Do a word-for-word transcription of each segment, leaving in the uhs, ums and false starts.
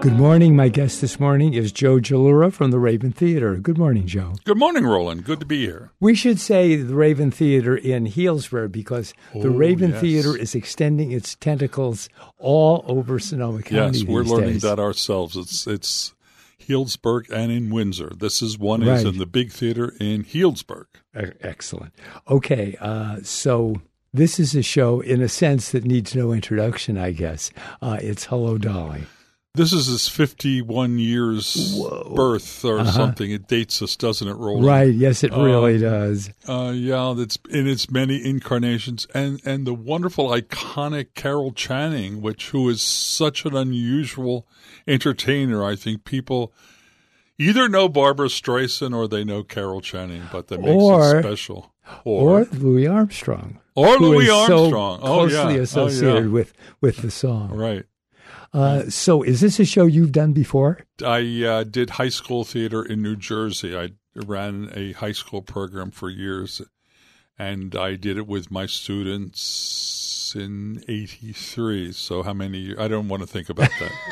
Good morning. My guest this morning is Joe Jalura from the Raven Theater. Good morning, Joe. Good morning, Roland. Good to be here. We should say the Raven Theater in Healdsburg because oh, the Raven yes. Theater is extending its tentacles all over Sonoma County. Yes, we're these learning days. that ourselves. It's it's Healdsburg and in Windsor. This is one right. is in the big theater in Healdsburg. Excellent. Okay, uh, so this is a show, in a sense, that needs no introduction, I guess. Uh, it's Hello, Dolly. This is his fifty-one years Whoa. birth or uh-huh. something. It dates us, doesn't it, Roland? Right. Yes, it really um, does. Uh, yeah, that's in its many incarnations, and and the wonderful, iconic Carol Channing, which who is such an unusual entertainer. I think people either know Barbara Streisand or they know Carol Channing, but that makes or, it special. Or, or Louis Armstrong. Or who Louis is Armstrong. So oh, closely yeah. associated oh, yeah. with, with the song. Right. Uh, so is this a show you've done before? I uh, did high school theater in New Jersey. I ran a high school program for years, and I did it with my students in eighty-three. So how many years? I don't want to think about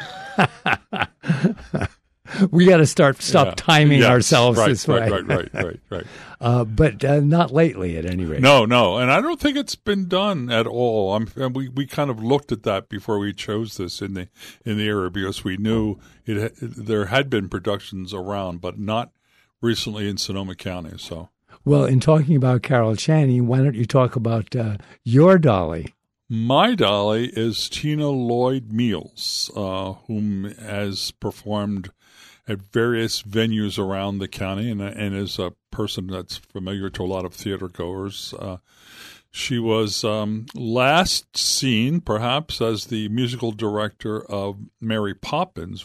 that. We got to start stop yeah. timing yes. ourselves right, this way. Right, right, right, right, right. Uh, but uh, not lately, at any rate. No, no, and I don't think it's been done at all. I'm, and we, we kind of looked at that before we chose this in the in the area because we knew it, it there had been productions around, but not recently in Sonoma County. So, well, in talking about Carol Channing, why don't you talk about uh, your Dolly? My Dolly is Tina Lloyd Meals, uh, whom has performed at various venues around the county and, and is a person that's familiar to a lot of theater goers. Uh, she was um, last seen, perhaps, as the musical director of Mary Poppins.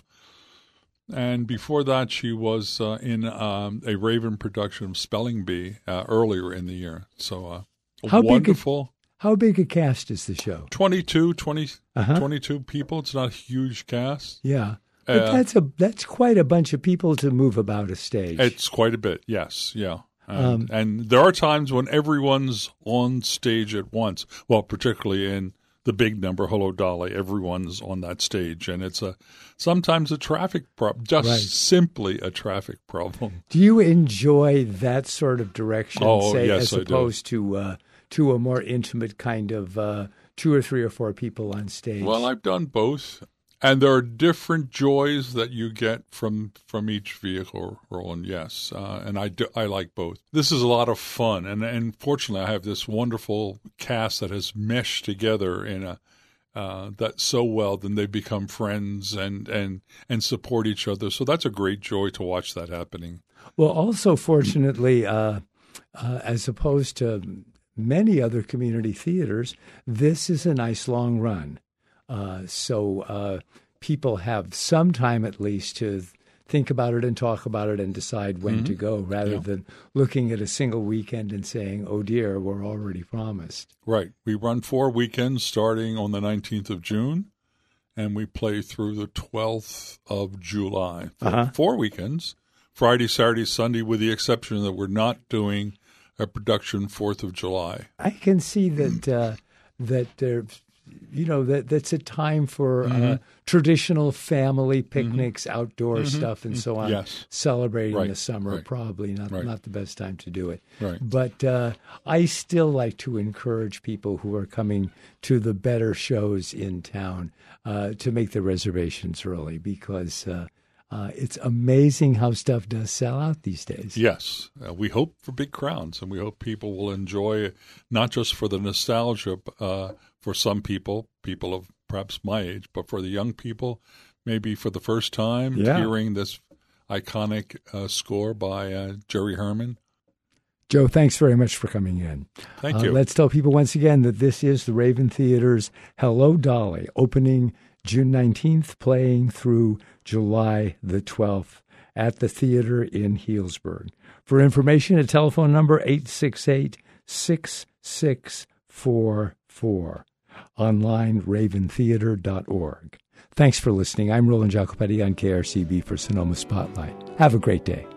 And before that, she was uh, in um, a Raven production of Spelling Bee uh, earlier in the year. So uh, How wonderful. Big a, how big a cast is the show? twenty-two, twenty, uh-huh. twenty-two people. It's not a huge cast. Yeah. But uh, that's a that's quite a bunch of people to move about a stage. It's quite a bit, yes, yeah. And, Um, and there are times when everyone's on stage at once. Well, particularly in the big number, Hello, Dolly, everyone's on that stage. And it's a sometimes a traffic problem, just right. simply a traffic problem. Do you enjoy that sort of direction, oh, say, yes, as I opposed do. to uh, to a more intimate kind of uh, two or three or four people on stage? Well, I've done both. And there are different joys that you get from from each vehicle, Roland, yes. Uh, and I, do, I like both. This is a lot of fun. And, and fortunately, I have this wonderful cast that has meshed together in a uh, that so well, then they become friends and, and, and support each other. So that's a great joy to watch that happening. Well, also, fortunately, uh, uh, as opposed to many other community theaters, this is a nice long run. Uh, so uh, people have some time at least to think about it and talk about it and decide when mm-hmm. to go rather yeah. than looking at a single weekend and saying, oh, dear, we're already promised. Right. We run four weekends starting on the nineteenth of June, and we play through the twelfth of July. Uh-huh. Four weekends, Friday, Saturday, Sunday, with the exception that we're not doing a production fourth of July. I can see that uh, that there's You know, that that's a time for mm-hmm. uh, traditional family picnics, mm-hmm. outdoor mm-hmm. stuff, and so on. Yes. Celebrating right. the summer, right. probably not right. not the best time to do it. Right. But uh, I still like to encourage people who are coming to the better shows in town uh, to make the reservations early because uh, uh, it's amazing how stuff does sell out these days. Yes. Uh, we hope for big crowds, and we hope people will enjoy it, not just for the nostalgia, uh, for some people, people of perhaps my age, but for the young people, maybe for the first time, yeah. hearing this iconic uh, score by uh, Jerry Herman. Joe, thanks very much for coming in. Thank uh, you. Let's tell people once again that this is the Raven Theater's Hello, Dolly, opening June nineteenth, playing through July the twelfth at the theater in Healdsburg. For information, a telephone number eight six eight, six six four four. Online, raven theater dot org. Thanks for listening. I'm Roland Jacopetti on K R C B for Sonoma Spotlight. Have a great day.